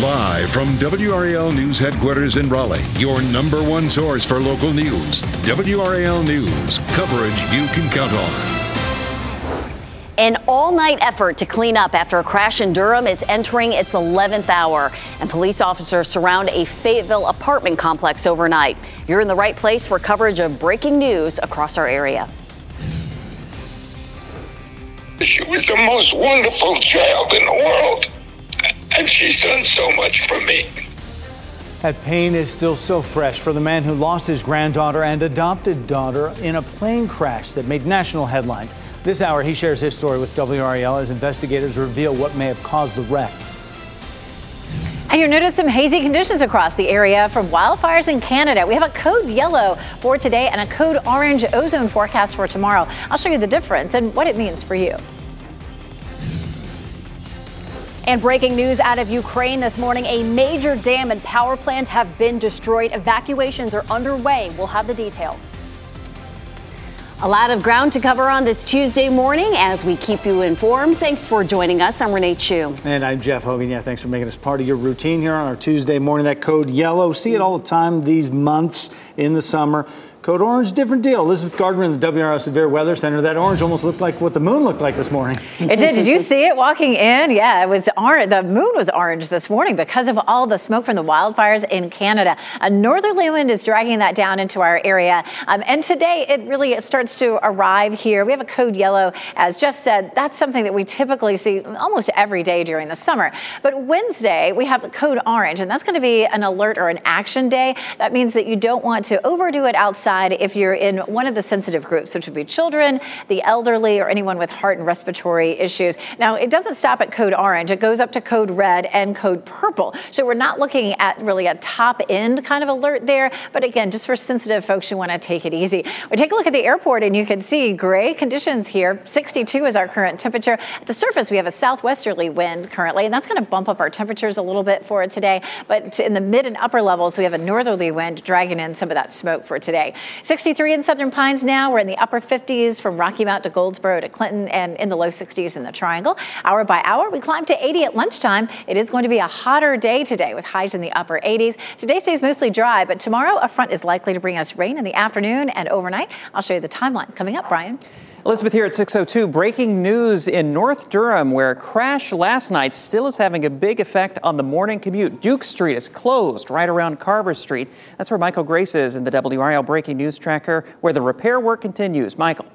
Live from WRAL News headquarters in Raleigh, your number one source for local news. WRAL News, coverage you can count on. An all-night effort to clean up after a crash in Durham is entering its 11th hour, and police officers surround a Fayetteville apartment complex overnight. You're in the right place for coverage of breaking news across our area. She was the most wonderful child in the world, and she's done so much for me. That pain is still so fresh for the man who lost his granddaughter and adopted daughter in a plane crash that made national headlines. This hour, he shares his story with WRAL as investigators reveal what may have caused the wreck. And you'll notice some hazy conditions across the area from wildfires in Canada. We have a code yellow for today and a code orange ozone forecast for tomorrow. I'll show you the difference and what it means for you. And breaking news out of Ukraine this morning, a major dam and power plant have been destroyed. Evacuations are underway. We'll have the details. A lot of ground to cover on this Tuesday morning as we keep you informed. Thanks for joining us. I'm Renee Chu. And I'm Jeff Hogan. Yeah, thanks for making us part of your routine here on our Tuesday morning. That code yellow, see it all the time these months in the summer. Code orange, different deal. Elizabeth Gardner in the WRAL Severe Weather Center. That orange almost looked like what the moon looked like this morning. It did. Did you see it walking in? Yeah, it was orange. The moon was orange this morning because of all the smoke from the wildfires in Canada. A northerly wind is dragging that down into our area. And today it starts to arrive here. We have a code yellow. As Jeff said, that's something that we typically see almost every day during the summer. But Wednesday, we have the code orange, and that's going to be an alert or an action day. That means that you don't want to overdo it outside if you're in one of the sensitive groups, which would be children, the elderly, or anyone with heart and respiratory issues. Now, it doesn't stop at code orange. It goes up to code red and code purple. So we're not looking at really a top end kind of alert there. But again, just for sensitive folks, you want to take it easy. We take a look at the airport and you can see gray conditions here. 62 is our current temperature. At the surface, we have a southwesterly wind currently, and that's going to bump up our temperatures a little bit for today. But in the mid and upper levels, we have a northerly wind dragging in some of that smoke for today. 63 in Southern Pines now. We're in the upper 50s from Rocky Mount to Goldsboro to Clinton, and in the low 60s in the Triangle. Hour by hour, we climb to 80 at lunchtime. It is going to be a hotter day today with highs in the upper 80s. Today stays mostly dry, but tomorrow a front is likely to bring us rain in the afternoon and overnight. I'll show you the timeline coming up, Brian. Elizabeth here at 6:02. Breaking news in North Durham, where a crash last night still is having a big effect on the morning commute. Duke Street is closed right around Carver Street. That's where Michael Grace is in the WRAL Breaking News Tracker, where the repair work continues. Michael.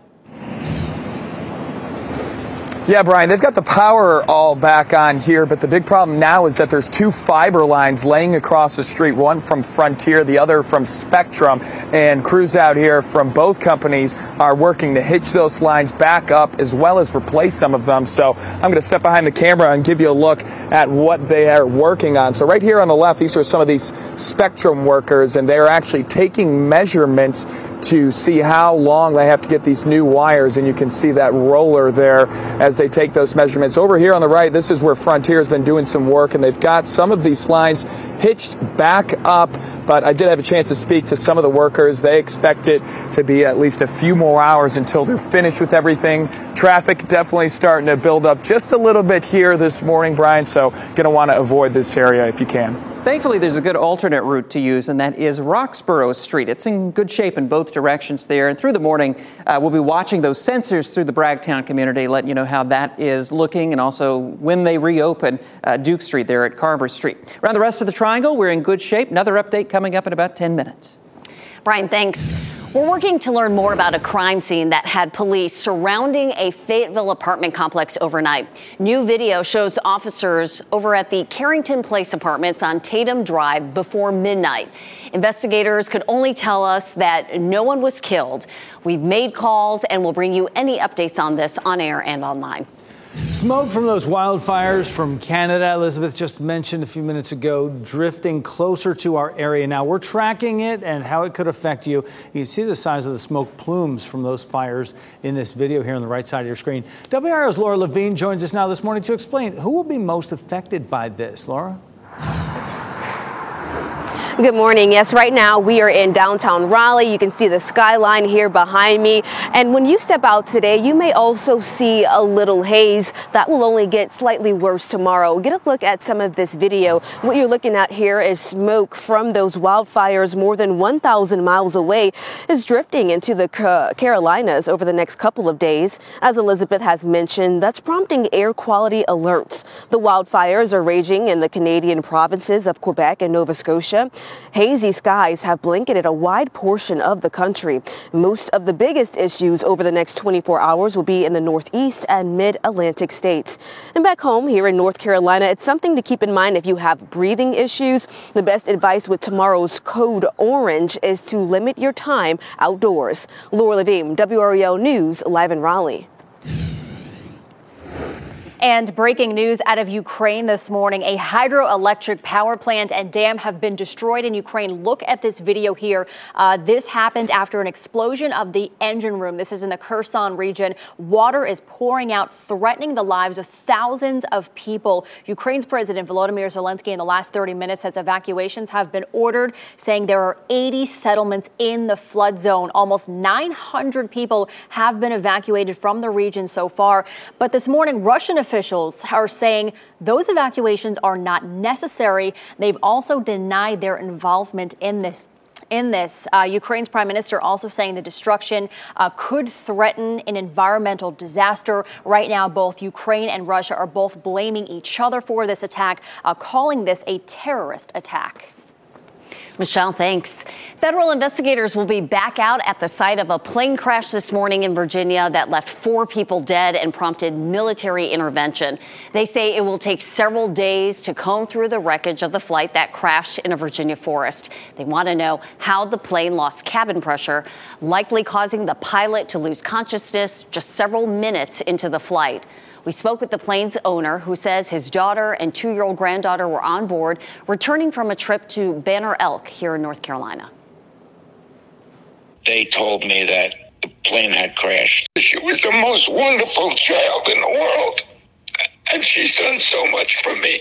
Yeah, Brian, they've got the power all back on here, but the big problem now is that there's two fiber lines laying across the street, one from Frontier, the other from Spectrum, and crews out here from both companies are working to hitch those lines back up as well as replace some of them. So I'm going to step behind the camera and give you a look at what they are working on. So right here on the left, these are some of these Spectrum workers, and they're actually taking measurements to see how long they have to get these new wires, and you can see that roller there as they take those measurements. Over here on the right, this is where Frontier has been doing some work, and they've got some of these lines hitched back up, but I did have a chance to speak to some of the workers. They expect it to be at least a few more hours until they're finished with everything. Traffic definitely starting to build up just a little bit here this morning, Brian, so going to want to avoid this area if you can. Thankfully, there's a good alternate route to use, and that is Roxborough Street. It's in good shape in both directions there. And through the morning, we'll be watching those sensors through the Bragtown community, letting you know how that is looking, and also when they reopen Duke Street there at Carver Street. Around the rest of the Triangle, we're in good shape. Another update coming up in about 10 minutes. Brian, thanks. We're working to learn more about a crime scene that had police surrounding a Fayetteville apartment complex overnight. New video shows officers over at the Carrington Place apartments on Tatum Drive before midnight. Investigators could only tell us that no one was killed. We've made calls and we'll bring you any updates on this on air and online. Smoke from those wildfires from Canada, Elizabeth just mentioned a few minutes ago, drifting closer to our area. Now we're tracking it and how it could affect you. You can see the size of the smoke plumes from those fires in this video here on the right side of your screen. WRAL's Laura Levine joins us now this morning to explain who will be most affected by this. Laura? Good morning. Yes, right now we are in downtown Raleigh. You can see the skyline here behind me. And when you step out today, you may also see a little haze that will only get slightly worse tomorrow. Get a look at some of this video. What you're looking at here is smoke from those wildfires more than 1,000 miles away is drifting into the Carolinas over the next couple of days. As Elizabeth has mentioned, that's prompting air quality alerts. The wildfires are raging in the Canadian provinces of Quebec and Nova Scotia. Hazy skies have blanketed a wide portion of the country. Most of the biggest issues over the next 24 hours will be in the Northeast and Mid-Atlantic states. And back home here in North Carolina, it's something to keep in mind if you have breathing issues. The best advice with tomorrow's code orange is to limit your time outdoors. Laura Levine, WRAL News, live in Raleigh. And breaking news out of Ukraine this morning, a hydroelectric power plant and dam have been destroyed in Ukraine. Look at this video here. This happened after an explosion of the engine room. This is in the Kherson region. Water is pouring out, threatening the lives of thousands of people. Ukraine's President Volodymyr Zelensky in the last 30 minutes says evacuations have been ordered, saying there are 80 settlements in the flood zone. Almost 900 people have been evacuated from the region so far. But this morning, Russian officials are saying those evacuations are not necessary. They've also denied their involvement in this. Ukraine's prime minister also saying the destruction could threaten an environmental disaster. Right now, both Ukraine and Russia are both blaming each other for this attack, calling this a terrorist attack. Michelle, thanks. Federal investigators will be back out at the site of a plane crash this morning in Virginia that left 4 people dead and prompted military intervention. They say it will take several days to comb through the wreckage of the flight that crashed in a Virginia forest. They want to know how the plane lost cabin pressure, likely causing the pilot to lose consciousness just several minutes into the flight. We spoke with the plane's owner, who says his daughter and 2-year-old granddaughter were on board, returning from a trip to Banner Elk here in North Carolina. They told me that the plane had crashed. She was the most wonderful child in the world, and she's done so much for me.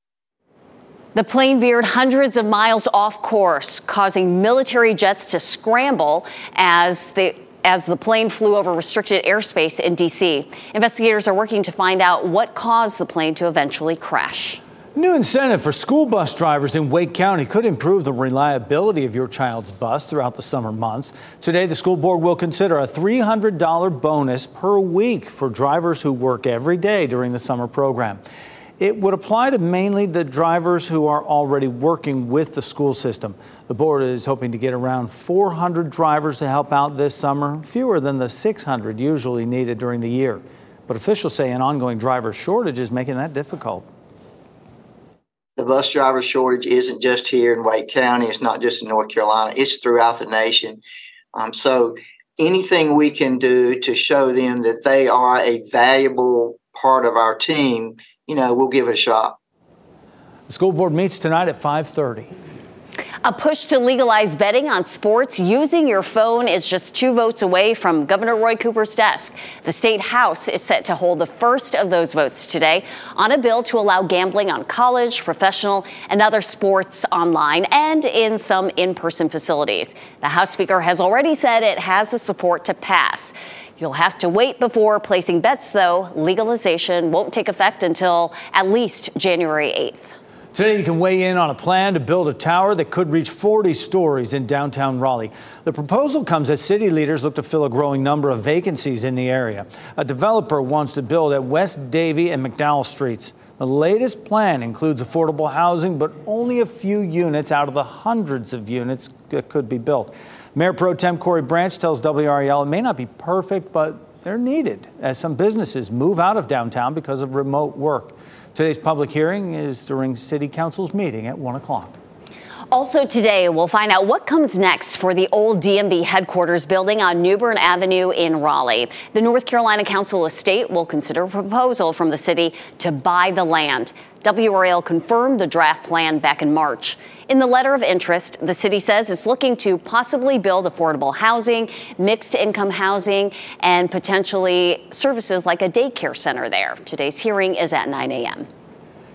The plane veered hundreds of miles off course, causing military jets to scramble as the plane flew over restricted airspace in D.C. Investigators are working to find out what caused the plane to eventually crash. New incentive for school bus drivers in Wake County could improve the reliability of your child's bus throughout the summer months. Today, the school board will consider a $300 bonus per week for drivers who work every day during the summer program. It would apply to mainly the drivers who are already working with the school system. The board is hoping to get around 400 drivers to help out this summer, fewer than the 600 usually needed during the year. But officials say an ongoing driver shortage is making that difficult. The bus driver shortage isn't just here in Wake County. It's not just in North Carolina. It's throughout the nation. So anything we can do to show them that they are a valuable part of our team, we'll give it a shot. The school board meets tonight at 5:30. A push to legalize betting on sports using your phone is just 2 votes away from Governor Roy Cooper's desk. The state house is set to hold the first of those votes today on a bill to allow gambling on college, professional, and other sports online and in some in-person facilities. The House Speaker has already said it has the support to pass. You'll have to wait before placing bets, though. Legalization won't take effect until at least January 8th. Today, you can weigh in on a plan to build a tower that could reach 40 stories in downtown Raleigh. The proposal comes as city leaders look to fill a growing number of vacancies in the area. A developer wants to build at West Davie and McDowell Streets. The latest plan includes affordable housing, but only a few units out of the hundreds of units that could be built. Mayor Pro Tem Corey Branch tells WRAL it may not be perfect, but they're needed as some businesses move out of downtown because of remote work. Today's public hearing is during City Council's meeting at 1 o'clock. Also today, we'll find out what comes next for the old DMV headquarters building on Newbern Avenue in Raleigh. The North Carolina Council of State will consider a proposal from the city to buy the land. WRAL confirmed the draft plan back in March. In the letter of interest, the city says it's looking to possibly build affordable housing, mixed income housing, and potentially services like a daycare center there. Today's hearing is at 9 a.m.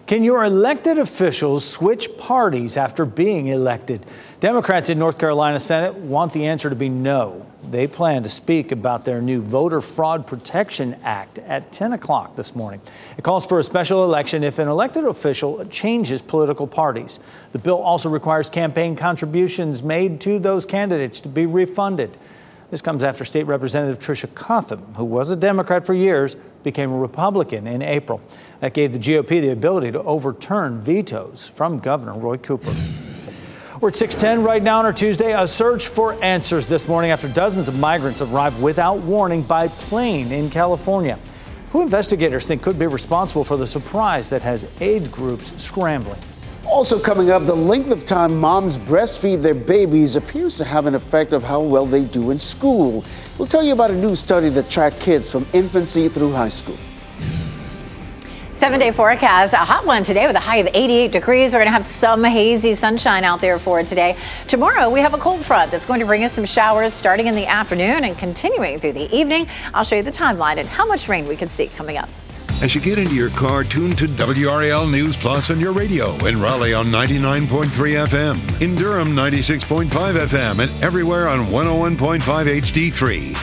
Can your elected officials switch parties after being elected? Democrats in North Carolina Senate want the answer to be no. They plan to speak about their new Voter Fraud Protection Act at 10 o'clock this morning. It calls for a special election if an elected official changes political parties. The bill also requires campaign contributions made to those candidates to be refunded. This comes after State Representative Tricia Cotham, who was a Democrat for years, became a Republican in April. That gave the GOP the ability to overturn vetoes from Governor Roy Cooper. We're at 6:10 right now on our Tuesday. A search for answers this morning after dozens of migrants arrived without warning by plane in California. Who investigators think could be responsible for the surprise that has aid groups scrambling? Also coming up, the length of time moms breastfeed their babies appears to have an effect of how well they do in school. We'll tell you about a new study that tracked kids from infancy through high school. 7-day forecast, a hot one today with a high of 88 degrees. We're going to have some hazy sunshine out there for today. Tomorrow, we have a cold front that's going to bring us some showers starting in the afternoon and continuing through the evening. I'll show you the timeline and how much rain we could see coming up. As you get into your car, tune to WRAL News Plus on your radio. In Raleigh on 99.3 FM. In Durham, 96.5 FM. And everywhere on 101.5 HD3.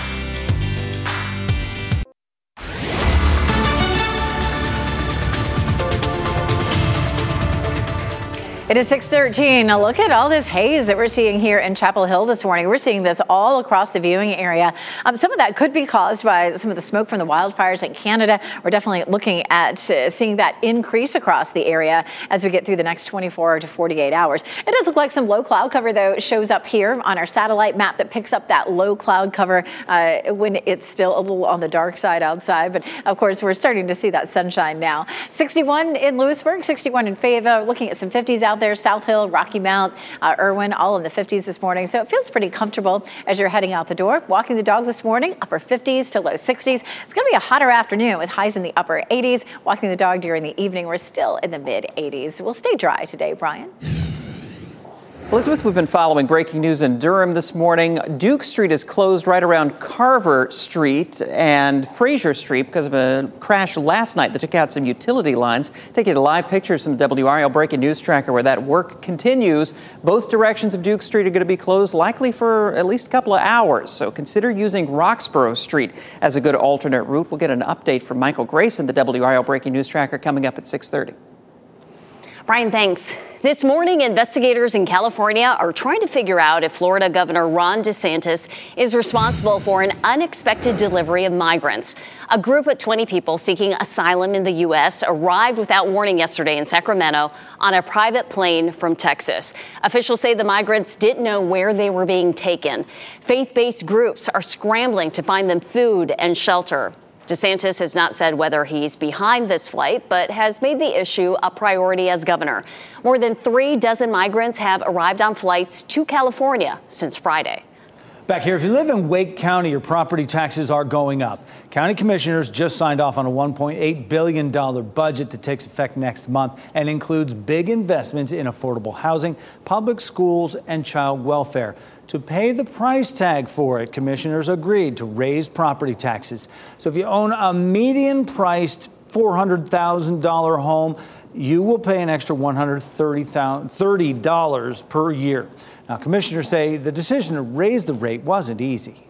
It is 6:13. Now look at all this haze that we're seeing here in Chapel Hill this morning. We're seeing this all across the viewing area. Some of that could be caused by some of the smoke from the wildfires in Canada. We're definitely looking at seeing that increase across the area as we get through the next 24 to 48 hours. It does look like some low cloud cover, though, shows up here on our satellite map that picks up that low cloud cover when it's still a little on the dark side outside. But, of course, we're starting to see that sunshine now. 61 in Lewisburg, 61 in Fayetteville. Looking at some 50s out there. South Hill, Rocky Mount, Irwin, all in the 50s this morning. So it feels pretty comfortable as you're heading out the door. Walking the dog this morning, upper 50s to low 60s. It's going to be a hotter afternoon with highs in the upper 80s. Walking the dog during the evening, we're still in the mid 80s. We'll stay dry today, Brian. Elizabeth, we've been following breaking news in Durham this morning. Duke Street is closed right around Carver Street and Fraser Street because of a crash last night that took out some utility lines. Take you to live pictures from WRAL Breaking News Tracker where that work continues. Both directions of Duke Street are going to be closed likely for at least a couple of hours. So consider using Roxborough Street as a good alternate route. We'll get an update from Michael Grayson, the WRAL Breaking News Tracker, coming up at 6:30. Brian, thanks. This morning, investigators in California are trying to figure out if Florida Governor Ron DeSantis is responsible for an unexpected delivery of migrants. A group of 20 people seeking asylum in the U.S. arrived without warning yesterday in Sacramento on a private plane from Texas. Officials say the migrants didn't know where they were being taken. Faith-based groups are scrambling to find them food and shelter. DeSantis has not said whether he's behind this flight, but has made the issue a priority as governor. More than 3 dozen migrants have arrived on flights to California since Friday. Back here, if you live in Wake County, your property taxes are going up. County commissioners just signed off on a $1.8 billion budget that takes effect next month and includes big investments in affordable housing, public schools, and child welfare. To pay the price tag for it, commissioners agreed to raise property taxes. So if you own a median-priced $400,000 home, you will pay an extra $130 per year. Now, commissioners say the decision to raise the rate wasn't easy.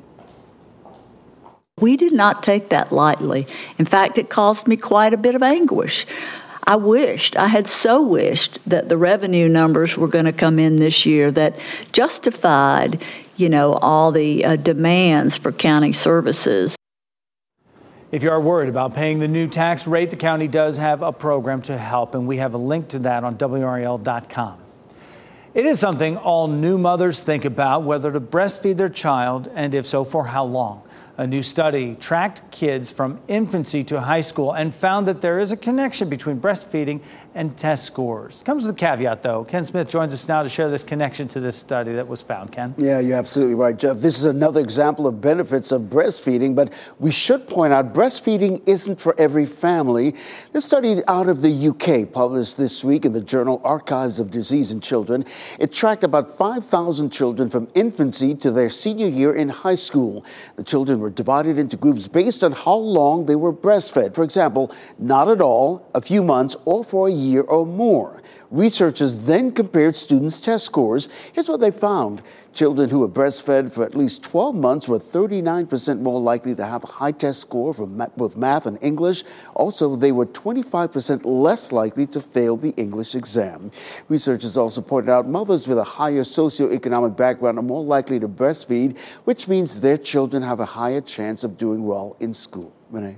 We did not take that lightly. In fact, it caused me quite a bit of anguish. I had so wished that the revenue numbers were going to come in this year that justified, all the demands for county services. If you are worried about paying the new tax rate, the county does have a program to help, and we have a link to that on WRAL.com. It is something all new mothers think about, whether to breastfeed their child, and if so, for how long. A new study tracked kids from infancy to high school and found that there is a connection between breastfeeding and test scores. Comes with a caveat, though. Ken Smith joins us now to share this connection to this study that was found. Ken? Yeah, you're absolutely right, Jeff. This is another example of benefits of breastfeeding, but we should point out breastfeeding isn't for every family. This study out of the UK, published this week in the journal Archives of Disease in Children, it tracked about 5,000 children from infancy to their senior year in high school. The children were divided into groups based on how long they were breastfed. For example, not at all, a few months, or for a year or more. Researchers then compared students' test scores. Here's what they found. Children who were breastfed for at least 12 months were 39% more likely to have a high test score for both math and English. Also, they were 25% less likely to fail the English exam. Researchers also pointed out mothers with a higher socioeconomic background are more likely to breastfeed, which means their children have a higher chance of doing well in school. Renee.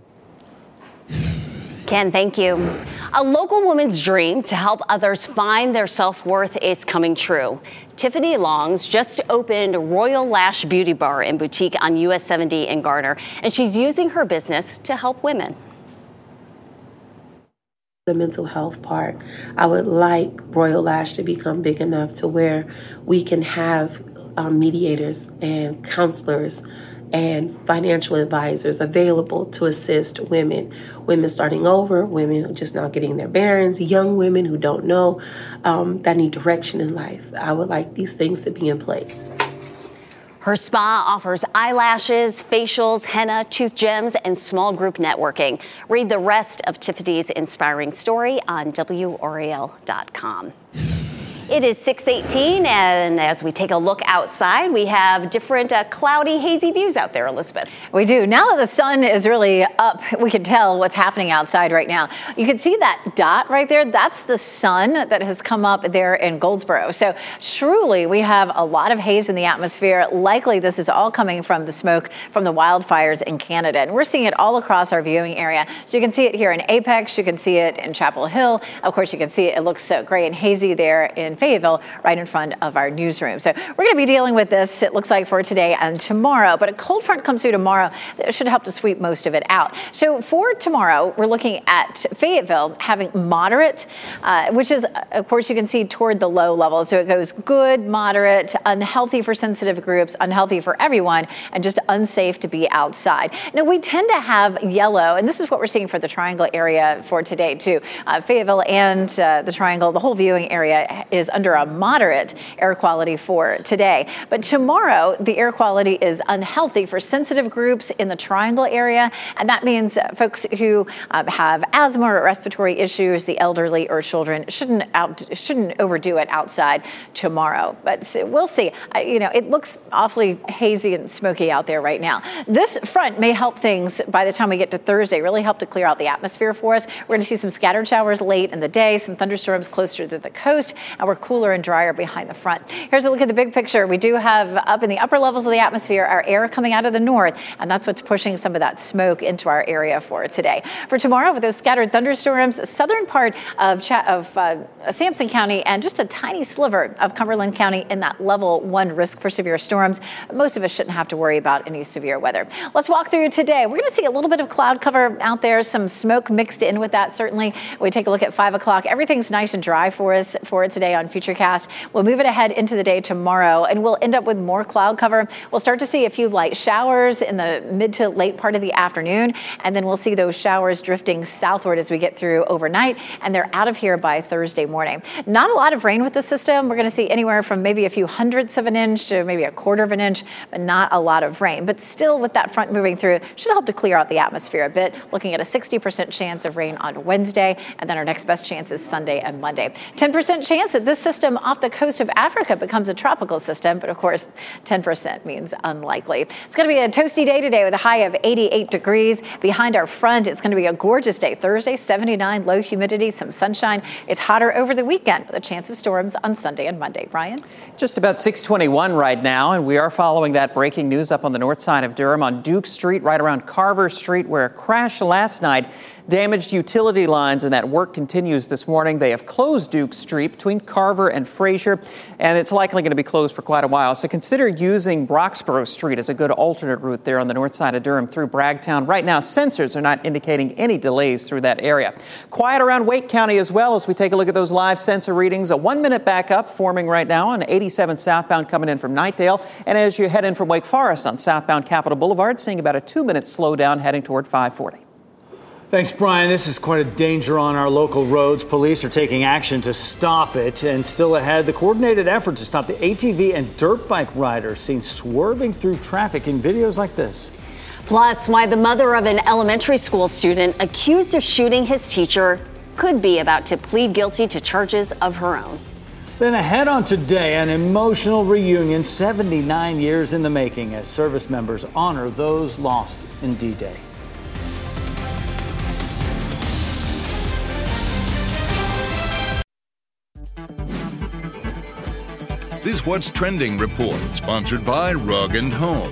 Ken, thank you. A local woman's dream to help others find their self-worth is coming true. Tiffany Longs just opened Royal Lash Beauty Bar and Boutique on US 70 in Garner, and she's using her business to help women. The mental health part, I would like Royal Lash to become big enough to where we can have mediators and counselors and financial advisors available to assist women starting over, women just not getting their bearings, young women who don't know, that need direction in life. I would like these things to be in place. Her spa offers eyelashes, facials, henna, tooth gems, and small group networking. Read the rest of Tiffany's inspiring story on WRAL.com. It is 6:18, and as we take a look outside, we have different cloudy, hazy views out there, Elizabeth. We do. Now that the sun is really up, we can tell what's happening outside right now. You can see that dot right there. That's the sun that has come up there in Goldsboro. So truly, we have a lot of haze in the atmosphere. Likely, this is all coming from the smoke from the wildfires in Canada. And we're seeing it all across our viewing area. So you can see it here in Apex. You can see it in Chapel Hill. Of course, you can see it looks so gray and hazy there in Fayetteville, right in front of our newsroom. So we're going to be dealing with this, it looks like, for today and tomorrow. But a cold front comes through tomorrow that should help to sweep most of it out. So for tomorrow, we're looking at Fayetteville having moderate, which is, of course, you can see toward the low level. So it goes good, moderate, unhealthy for sensitive groups, unhealthy for everyone, and just unsafe to be outside. Now, we tend to have yellow, and this is what we're seeing for the Triangle area for today, too. Fayetteville and the Triangle, the whole viewing area is under a moderate air quality for today. But tomorrow, the air quality is unhealthy for sensitive groups in the Triangle area. And that means folks who have asthma or respiratory issues, the elderly or children shouldn't overdo it outside tomorrow. But we'll see. It looks awfully hazy and smoky out there right now. This front may help things by the time we get to Thursday, really help to clear out the atmosphere for us. We're going to see some scattered showers late in the day, some thunderstorms closer to the coast, and we're cooler and drier behind the front. Here's a look at the big picture. We do have up in the upper levels of the atmosphere our air coming out of the north, and that's what's pushing some of that smoke into our area for today. For tomorrow, with those scattered thunderstorms, the southern part of Sampson County and just a tiny sliver of Cumberland County in that level 1 risk for severe storms. Most of us shouldn't have to worry about any severe weather. Let's walk through today. We're going to see a little bit of cloud cover out there, some smoke mixed in with that, certainly. We take a look at 5 o'clock. Everything's nice and dry for us for today on Futurecast. We'll move it ahead into the day tomorrow, and we'll end up with more cloud cover. We'll start to see a few light showers in the mid to late part of the afternoon, and then we'll see those showers drifting southward as we get through overnight, and they're out of here by Thursday morning. Not a lot of rain with the system. We're going to see anywhere from maybe a few hundredths of an inch to maybe a quarter of an inch, but not a lot of rain. But still, with that front moving through, should help to clear out the atmosphere a bit, looking at a 60% chance of rain on Wednesday, and then our next best chance is Sunday and Monday. 10% chance that this system off the coast of Africa becomes a tropical system, but of course 10% means unlikely. It's going to be a toasty day today with a high of 88 degrees. Behind our front, it's going to be a gorgeous day. Thursday, 79, low humidity, some sunshine. It's hotter over the weekend with a chance of storms on Sunday and Monday. Ryan? Just about 6:21 right now, and we are following that breaking news up on the north side of Durham on Duke Street, right around Carver Street, where a crash last night damaged utility lines, and that work continues this morning. They have closed Duke Street between Carver and Fraser, and it's likely going to be closed for quite a while. So consider using Roxborough Street as a good alternate route there on the north side of Durham through Bragtown. Right now, sensors are not indicating any delays through that area. Quiet around Wake County as well as we take a look at those live sensor readings. A 1-minute backup forming right now on 87 southbound coming in from Knightdale. And as you head in from Wake Forest on southbound Capitol Boulevard, seeing about a 2-minute slowdown heading toward 540. Thanks, Brian. This is quite a danger on our local roads. Police are taking action to stop it. And still ahead, the coordinated effort to stop the ATV and dirt bike riders seen swerving through traffic in videos like this. Plus, why the mother of an elementary school student accused of shooting his teacher could be about to plead guilty to charges of her own. Then ahead on today, an emotional reunion 79 years in the making as service members honor those lost in D-Day. This What's Trending report, sponsored by Rug & Home.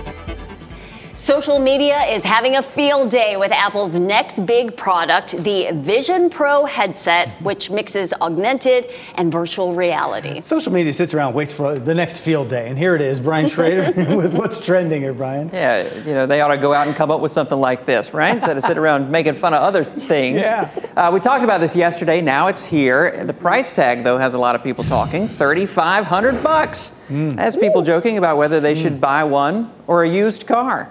Social media is having a field day with Apple's next big product, the Vision Pro headset, which mixes augmented and virtual reality. Social media sits around, waits for the next field day. And here it is, Brian Schrader with What's Trending here, Brian. Yeah, they ought to go out and come up with something like this, right? Instead of sit around making fun of other things. Yeah. We talked about this yesterday. Now it's here. The price tag, though, has a lot of people talking. $3,500. Has people joking about whether they should buy one or a used car.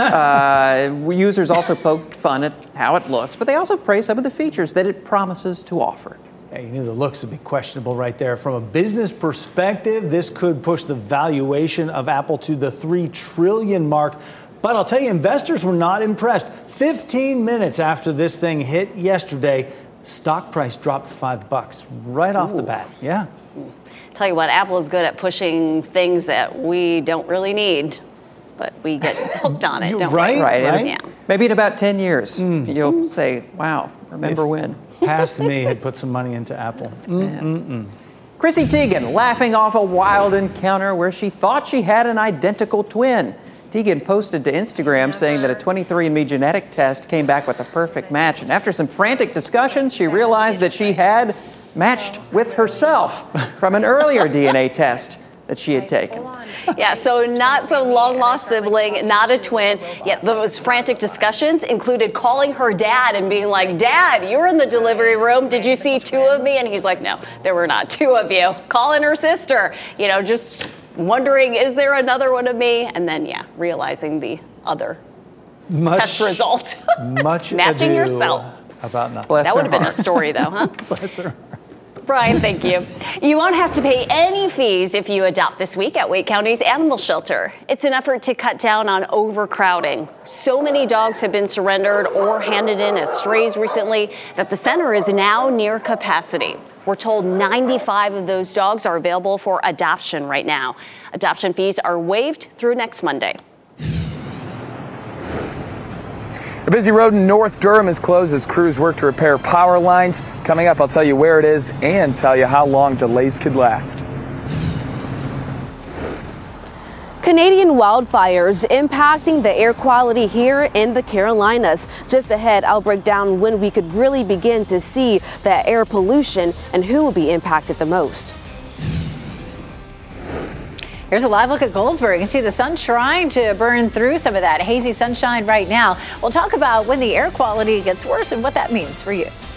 Users also poked fun at how it looks, but they also praise some of the features that it promises to offer. Hey, you knew the looks would be questionable right there. From a business perspective, this could push the valuation of Apple to the $3 trillion mark. But I'll tell you, investors were not impressed. 15 minutes after this thing hit yesterday, stock price dropped $5 right off the bat. Yeah. Tell you what, Apple is good at pushing things that we don't really need. But we get hooked on it, don't we? Right. Yeah. Maybe in about 10 years, you'll say, wow, remember when? Past me had put some money into Apple. Yes. Chrissy Teigen laughing off a wild encounter where she thought she had an identical twin. Teigen posted to Instagram saying that a 23andMe genetic test came back with a perfect match. And after some frantic discussions, she realized that she had matched with herself from an earlier DNA test that she had taken. Yeah, so not some long-lost sibling, not a twin. Yet those frantic discussions included calling her dad and being like, Dad, you were in the delivery room. Did you see two of me? And he's like, no, there were not two of you. Calling her sister, just wondering, is there another one of me? And then, realizing the other test result. Much matching yourself. About nothing. That would have been a story, though, huh? Bless her. Brian, thank you. You won't have to pay any fees if you adopt this week at Wake County's Animal Shelter. It's an effort to cut down on overcrowding. So many dogs have been surrendered or handed in as strays recently that the center is now near capacity. We're told 95 of those dogs are available for adoption right now. Adoption fees are waived through next Monday. A busy road in North Durham is closed as crews work to repair power lines. Coming up, I'll tell you where it is and tell you how long delays could last. Canadian wildfires impacting the air quality here in the Carolinas. Just ahead, I'll break down when we could really begin to see the air pollution and who will be impacted the most. Here's a live look at Goldsboro. You can see the sun trying to burn through some of that hazy sunshine right now. We'll talk about when the air quality gets worse and what that means for you.